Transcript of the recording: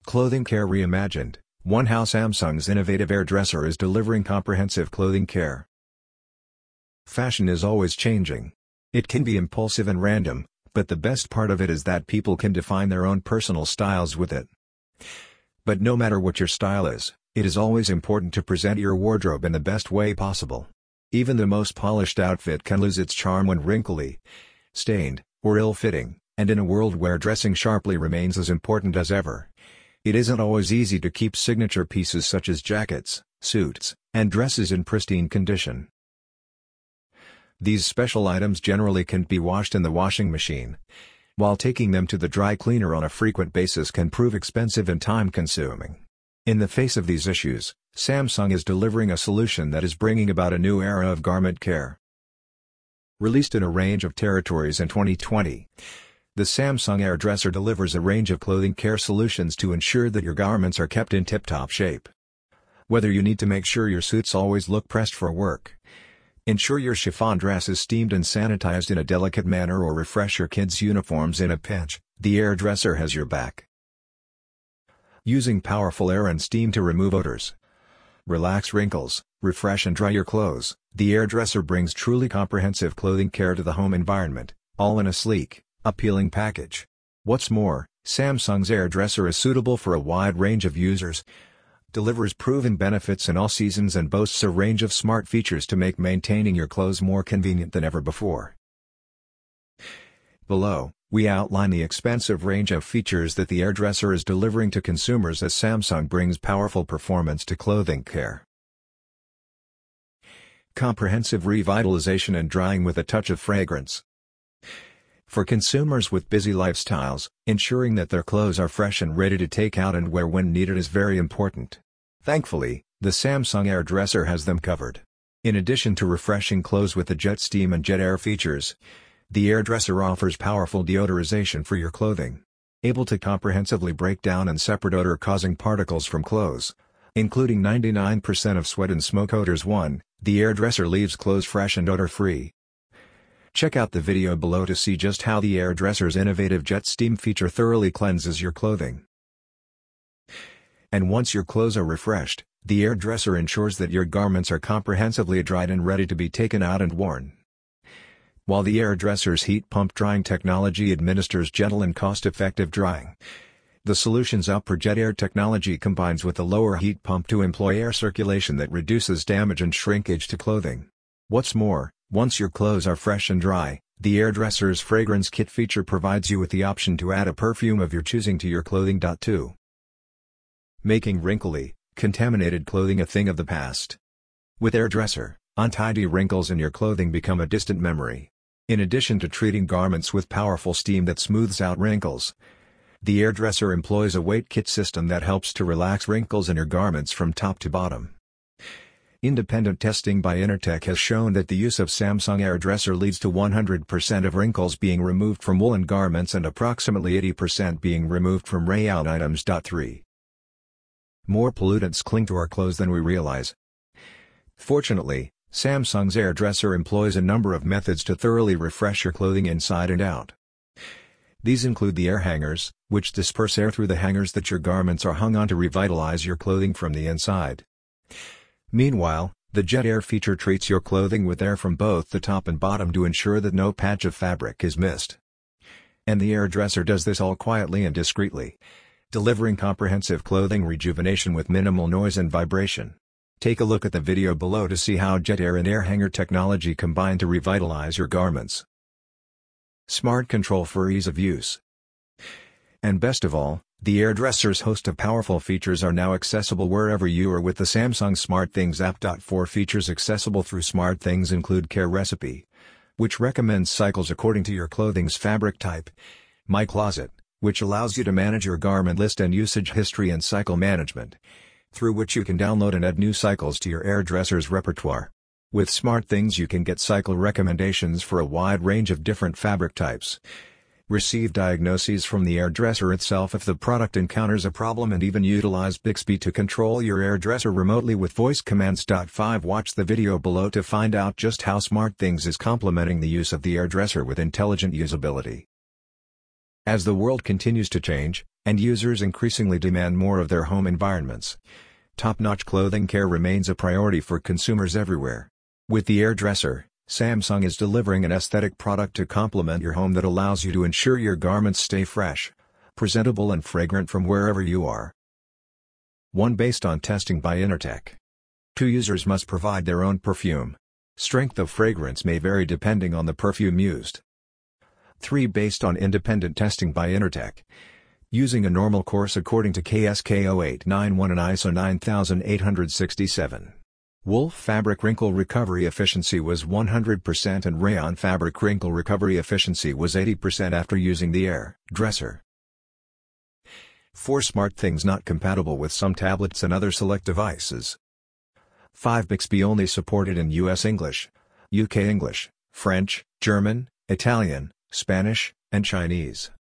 Clothing care reimagined. One how Samsung's innovative hairdresser is delivering comprehensive clothing care. Fashion is always changing. It can be impulsive and random, but the best part of it is that people can define their own personal styles with it. But no matter what your style is, it is always important to present your wardrobe in the best way possible. Even the most polished outfit can lose its charm when wrinkly, stained, or ill-fitting, and in a world where dressing sharply remains as important as ever, it isn't always easy to keep signature pieces such as jackets, suits, and dresses in pristine condition. These special items generally can't be washed in the washing machine, while taking them to the dry cleaner on a frequent basis can prove expensive and time-consuming. In the face of these issues, Samsung is delivering a solution that is bringing about a new era of garment care. Released in a range of territories in 2020, the Samsung hairdresser delivers a range of clothing care solutions to ensure that your garments are kept in tip-top shape. Whether you need to make sure your suits always look pressed for work, ensure your chiffon dress is steamed and sanitized in a delicate manner, or refresh your kids' uniforms in a pinch, the hairdresser has your back. Using powerful air and steam to remove odors, relax wrinkles, refresh and dry your clothes, the hairdresser brings truly comprehensive clothing care to the home environment, all in a sleek, appealing package. What's more, Samsung's hairdresser is suitable for a wide range of users, delivers proven benefits in all seasons, and boasts a range of smart features to make maintaining your clothes more convenient than ever before. Below, we outline the expansive range of features that the hairdresser is delivering to consumers as Samsung brings powerful performance to clothing care. Comprehensive revitalization and drying with a touch of fragrance. For consumers with busy lifestyles, ensuring that their clothes are fresh and ready to take out and wear when needed is very important. Thankfully, the Samsung hairdresser has them covered. In addition to refreshing clothes with the jet steam and jet air features, the hairdresser offers powerful deodorization for your clothing. Able to comprehensively break down and separate odor-causing particles from clothes, including 99% of sweat and smoke odors. The hairdresser leaves clothes fresh and odor-free. Check out the video below to see just how the hairdresser's innovative jet steam feature thoroughly cleanses your clothing. And once your clothes are refreshed, the hairdresser ensures that your garments are comprehensively dried and ready to be taken out and worn. While the hairdresser's heat pump drying technology administers gentle and cost-effective drying, the solution's upper jet air technology combines with the lower heat pump to employ air circulation that reduces damage and shrinkage to clothing. What's more, once your clothes are fresh and dry, the hairdresser's fragrance kit feature provides you with the option to add a perfume of your choosing to your clothing. 2. Making wrinkly, contaminated clothing a thing of the past. With hairdresser, untidy wrinkles in your clothing become a distant memory. In addition to treating garments with powerful steam that smooths out wrinkles, the hairdresser employs a weight kit system that helps to relax wrinkles in your garments from top to bottom. Independent testing by Intertech has shown that the use of Samsung hairdresser leads to 100% of wrinkles being removed from woolen garments and approximately 80% being removed from rayon items. 3. More pollutants cling to our clothes than we realize. Fortunately, Samsung's hairdresser employs a number of methods to thoroughly refresh your clothing inside and out. These include the air hangers, which disperse air through the hangers that your garments are hung on to revitalize your clothing from the inside. Meanwhile, the jet air feature treats your clothing with air from both the top and bottom to ensure that no patch of fabric is missed. And the hairdresser does this all quietly and discreetly, delivering comprehensive clothing rejuvenation with minimal noise and vibration. Take a look at the video below to see how jet air and air hanger technology combine to revitalize your garments. Smart control for ease of use. And best of all, the hairdresser's host of powerful features are now accessible wherever you are with the Samsung SmartThings app. 4 features accessible through SmartThings include Care Recipe, which recommends cycles according to your clothing's fabric type, My Closet, which allows you to manage your garment list and usage history, and Cycle Management, through which you can download and add new cycles to your hairdresser's repertoire. With SmartThings you can get cycle recommendations for a wide range of different fabric types, receive diagnoses from the hairdresser itself if the product encounters a problem, and even utilize Bixby to control your hairdresser remotely with voice commands. 5. Watch the video below to find out just how SmartThings is complementing the use of the hairdresser with intelligent usability. As the world continues to change, and users increasingly demand more of their home environments. Top-notch clothing care remains a priority for consumers everywhere. With the AirDresser, Samsung is delivering an aesthetic product to complement your home that allows you to ensure your garments stay fresh, presentable and fragrant from wherever you are. 1. Based on testing by Intertek. 2. Users must provide their own perfume. Strength of fragrance may vary depending on the perfume used. 3. Based on independent testing by Intertek. Using a normal course according to KSK 0891 and ISO 9867. Wool fabric wrinkle recovery efficiency was 100% and rayon fabric wrinkle recovery efficiency was 80% after using the AirDresser. 4. SmartThings not compatible with some tablets and other select devices. 5. Bixby only supported in US English, UK English, French, German, Italian, Spanish, and Chinese.